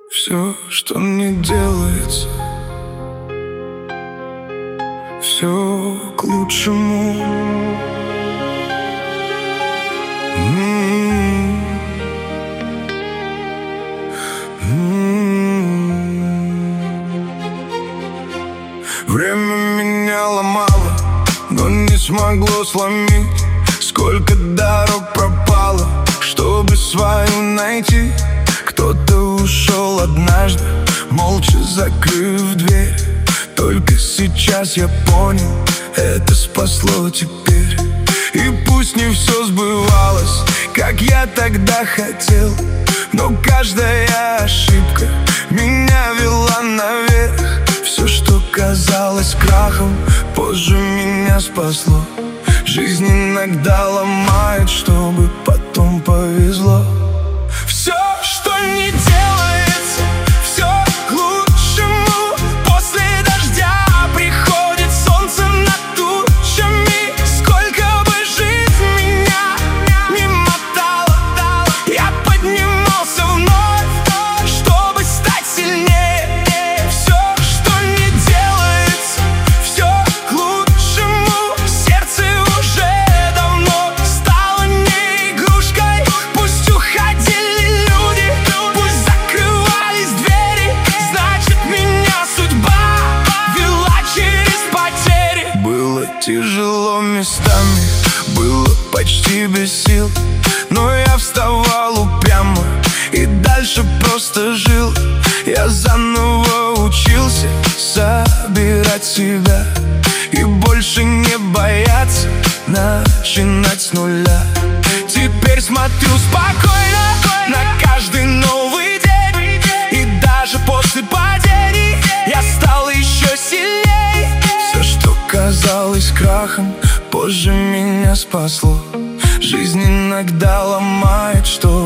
Все, что не делается, все к лучшему. Время меня ломало, но не смогло сломить. Сколько дорог пропало, чтобы свою найти. Кто-то ушел однажды, молча закрыв дверь. Только сейчас я понял, это спасло теперь. И пусть не все сбывалось, как я тогда хотел, но каждая ошибка меня вела наверх. Все, что казалось крахом, позже меня спасло. Жизнь иногда ломает, чтобы потом повезло. Все, что не делается, все к лучшему. После дождя приходит солнце над тучами. Сколько бы жизнь меня не мотала, я поднимался вновь, чтобы стать сильнее. Все, что не делается, все к лучшему. Сердце уже давно стало не игрушкой. Пусть уходили люди, пусть закрывались двери, значит, меня судьба вела через потери. Было тяжело местами, было почти без сил, но я вставал упрямо и дальше просто жил. Я заново учился собирать себя и больше не бояться начинать с нуля. Теперь смотрю спокойно на каждый новый день, и даже после падений я стал еще сильней. Все, что казалось крахом, позже меня спасло. Жизнь иногда ломает, что